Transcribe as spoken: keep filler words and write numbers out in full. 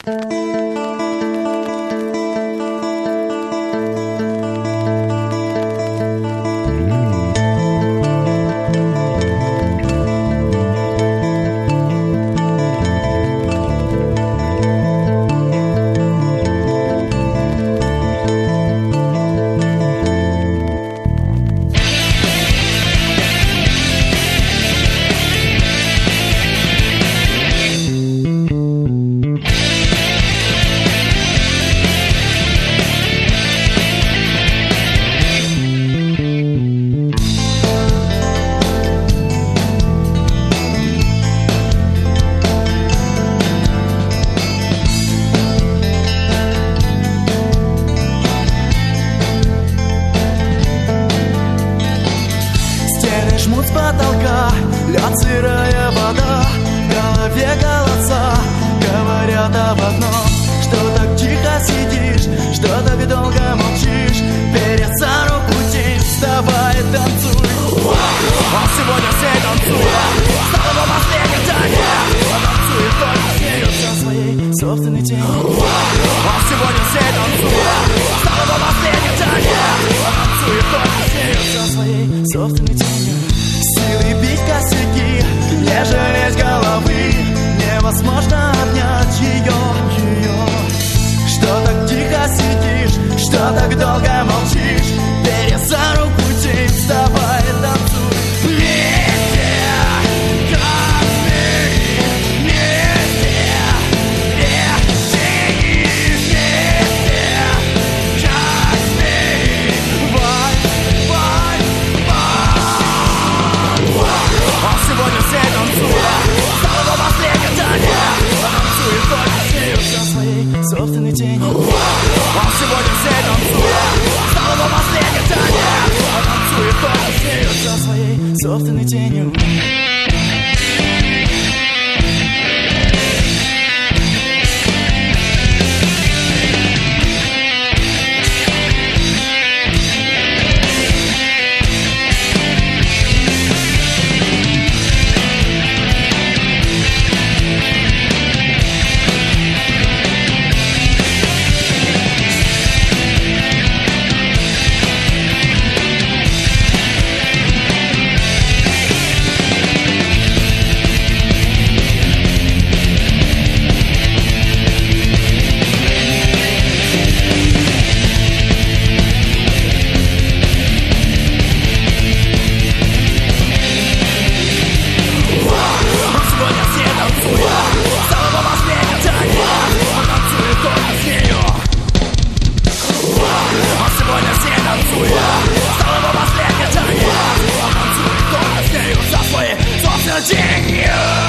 Жмут с потолка, лед, сырая вода, в голове голоса говорят об одном. Что так тихо сидишь, что так долго молчишь, вперед за руку тень, вставай и танцуй. Он сегодня всей танцует, стал его последний танец. Он танцует, только смеется своей собственной тенью. Он сегодня всей танцует, стал его последний танец. Он танцует, только смеется своей собственной тенью. Силы бить косяки, не жалеть головы, невозможно обнять ее, ее. Что так тихо сидишь, что так долго молчишь, бери за руку тень, вставай и танцуй. Вместе, как змеи, вместе, вместе, вместе, как змеи. Вай, вай, вай. Он сегодня всей танцует, стал его последний танец. Он танцует, только смеется своей собственной тенью. Он сегодня всей танцует, стал его последний танец. Он танцует, только смеется своей собственной тенью. День!